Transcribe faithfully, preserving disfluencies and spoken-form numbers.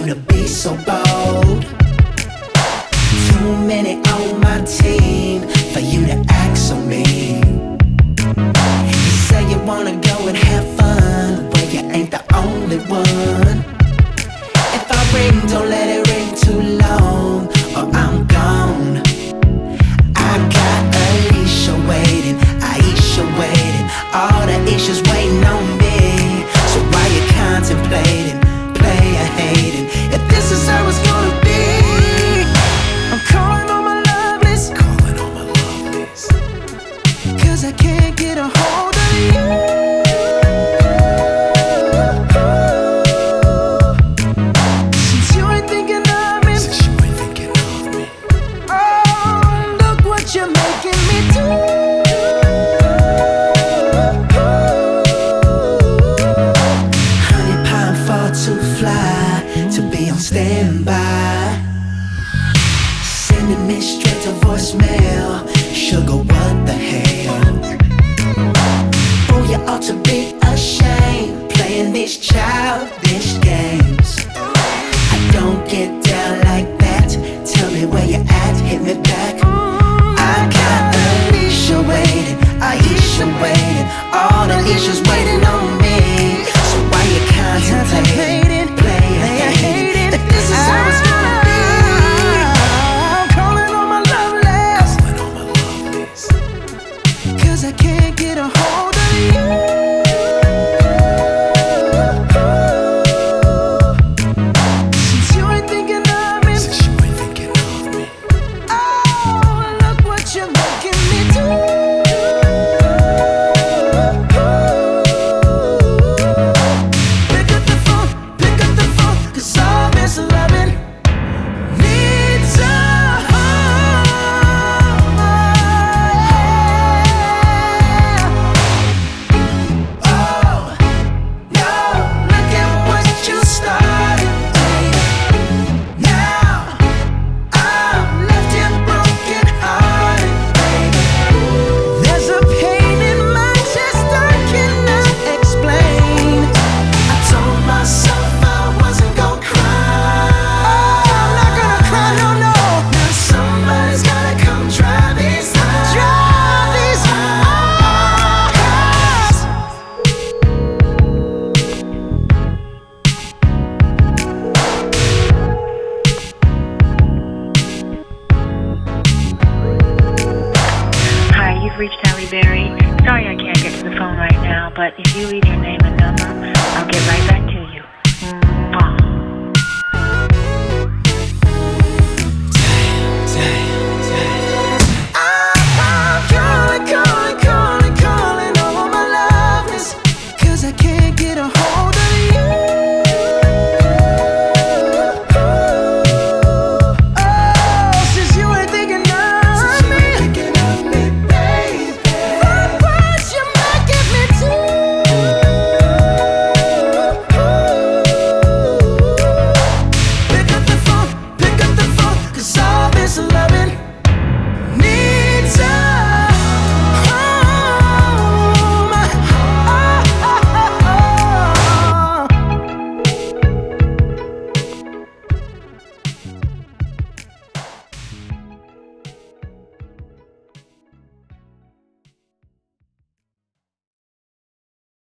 to be so bold. Too many on my team for you to act so mean. You say you wanna go and have fun, but you ain't the only one. If I ring, don't let it ring too long, or I'm gone. I got Alicia waiting, Aisha waiting, all the issues waiting on me. So why you contemplating, player hating, if this is how it's gonna be? I'm calling on my love list, calling on my love list, cause I can't get a hold of you. Since you ain't thinking of me, since you ain't thinking of me, oh, look what you're making me do. Honey pie, I'm far too fly to be on standby. Sending me straight to voicemail. Sugar, what the hell? Oh, you ought to be ashamed, playing these childish games. I don't get down like that. Tell me where you at, hit me back. I got Alicia waiting, Aisha waiting, all the issues waiting on me. So why you contemplating, player hating, if this is how it's gonna be? I'm calling on my love list, cause I can't get a hold of you. Since you ain't thinking of me, since you ain't thinking of me, oh, look what you're making me do. Pick up the phone, pick up the phone, cause all this loving needs a home. Oh, no, look at what you started, baby. Now I'm left here broken hearted, baby. There's a pain in my chest I cannot explain. I told myself I wasn't gonna cry. Oh, I'm not gonna cry, no, no. Now somebody's gotta come drive these eyes. Drive these eyes. Hi, you've reached Halle Berry. Sorry I can't get to the phone right now, but if you leave